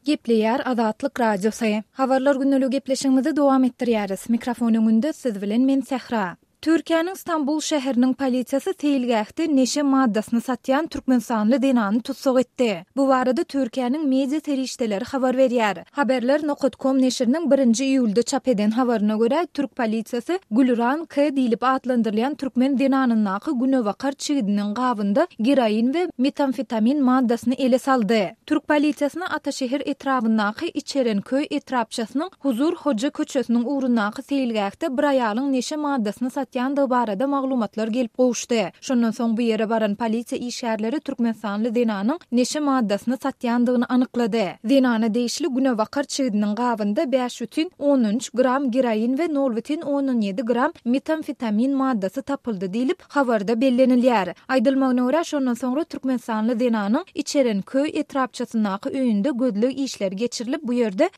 Gepleýär Azatlyk Radiosu. Habarlar günnälik gepleşigimizi dowam etdirýäris. Mikrofonuň önünde siz bilen men Sehra. Türkiýanyň Istanbul şäheriniň polisiýasy teýilgähde neşe maddasyny satýan türkmensanly denany tutsak etdi. Bu barada Türkiýanyň media terişdeleri habar berýär. Haberler.com neşriniň 1-nji iýulda çap eden habaryna görä, Türk polisiýasy Gülran K diýilip adlandyrılan türkmen denanynyňky günewakar çigidiniň gabynda geroin we metamfetamin maddasyny ele saldy. Türk polisiýasyna Ataşehir etrafyndaky İçerenköy etrapçasynyň Huzur Hoca köçesiniň uğrundaky teýilgähde bir aýalyň neşe maddasyny satýandygy barada maglumatlar gelip gowuşdy. Şondan soň bu ýere baran polisiýa işgärleri türkmensanly denanyň neşe maddasyny satýandygyny anyklady. Denany değişli günewakar çigidiniň gabynda 5,13 gram geroin we 0,17 gram metamfetamin maddasy tapyldy diýilip habarda bellenilýär. Aýdylmagyna görä şondan soňra türkmensanly denanyň İçerenköy etrapçasyndaky öýünde gözlük işler geçirilip bu ýerde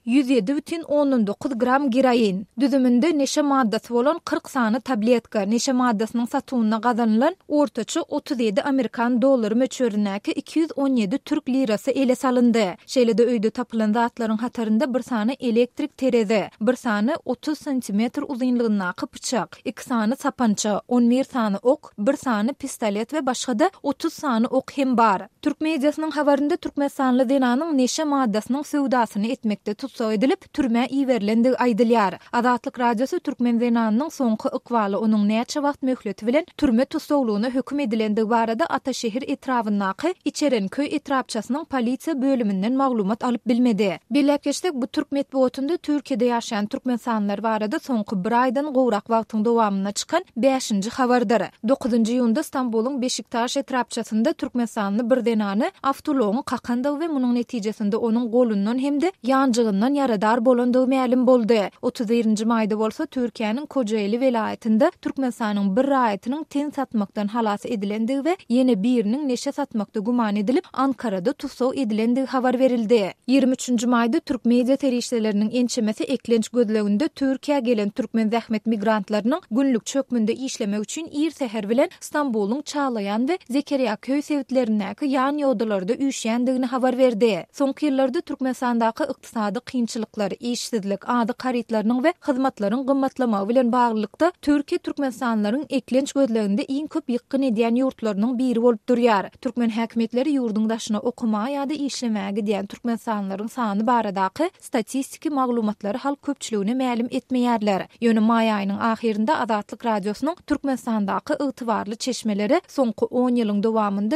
107,19 gram geroin, düzüminde neşe maddasy bolan 40 sany tabletka neşe maddasynyň satywyna gazanylan ortaça 37 Amerikan dollary möçberindäki 217 türk lirasy ele salyndy. Şeýle-de öýde tapylan zatlaryň hatarynda bir sany elektrik tereze, bir sany 30 cm uzunlygyndaky bıçak, 2 sany sapança, 11 sany ok, bir sany pistolet we başga-da 30 sany ok hem bar. Türk mediasynyň habarynda türkmensanly denanyň neşe maddasynyň sowdasyny etmekde tutsak edilip türme iýerilendigi aýdylýar. Azatlyk Radiosu türkmen denanynyň soňky ykwaly onuň näçe wagt möhleti bilen türme tutsaglygyna höküm edilendigi barada Ataşehir etrafyndaky İçerenköy etrapçasynyň polisiýa bölüminden maglumat alyp bilmedi. Bilip geçdik, bu Türk medeniýetinde Türkiýede ýaşaýan türkmensanlar barada soňky bir aýdan gowrak wagtyň dowamyna çykan 5-nji habardyr. 9-njy iýunda Istanbuluň Beşiktaş etrapçasynda türkmensanly bir denany awtology qakandygy we munyň netijesinde onuň golundan hemde ýanjygyndan ýaradar bolandygy ma'lum boldy. 31-nji maýda bolsa Türkiýanyň Kocaeli welaýatynda türkmensanyň bir raýatynyň ten satmakdan halas edilendigi we ýene biriniň neşe satmakda guman edilip Ankarada tutsak edilendigi habar berildi. 23-nji maýda Türk media terişdeleriniň ençemesi eklenç gözleginde Türkiýe gelen türkmen zähmet migrantlarynyň günlük çökmünde işlemek üçin ir seher bilen Istanbuluň Çağlayan we Zekeriýa köý sewitlerindäki ýan ýodalarda üýşýändigini habar berdi. Soňky ýyllarda Türkmenstandaky ykdysady kynçylyklar, işsizlik, ady karytlarynyň we hyzmatlaryň gymmatlamagy bilen baglykda Türkiýe türkmensanlaryň eklenç gözleginde iň köp ýykyn edýän ýurtlarynyň biri bolup durýar. Türkmen häkimetleri ýurduň daşyna okuma ýa-da işlemäge diýen türkmensanlaryň sany baradaky statistiki maglumatlary hal köpçüligine ma'lum etmeýärler. Ýöne maý aýynyň ahirinde Azatlyk Radiosynyň Türkmenstandaky ygtybarly çeşmeleri soňky 10 ýylyň dowamynda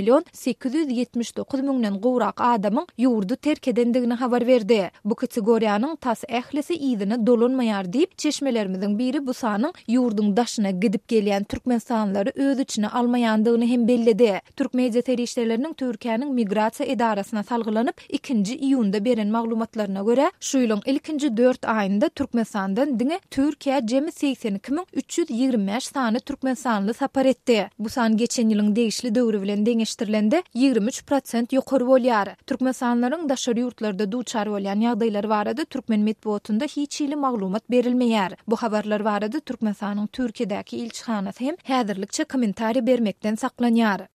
1.879.000 gowrak adamyň ýurdu terk edendigini habar berdi. Bu kategoriýanyň tas ählisi ýygyna dolanmaýar diýip çeşmelerimiziň biri bu sanyň ýurduň daşyna gidip gelýän türkmensanlary öz içine almaýandygyny hem belledi. Türk media terişdeleriniň Türkiýanyň migrasiýa edarasyna salgylanyp 2-nji iýunda beren maglumatlaryna görä, şu ýylyň ilkinji 4 aýynda Türkmensandan diňe Türkiýe jemi 82.325 sany türkmensanly sapar etdi. Bu san geçen ýylyň degişli döwri bilen deňeşdirilende 23% ýokary bolýar. Türkmensanlaryň daşary ýurtlarda duçar bolýan ýagdaýlary barada türkmen medeniýetinde hiç ýyly maglumat berilmeýär. Bu habarlar barada Türkmenistanyň Türkiýedäki ilçihanasy hem häzirlikçe kommentari bermekden saklanýar.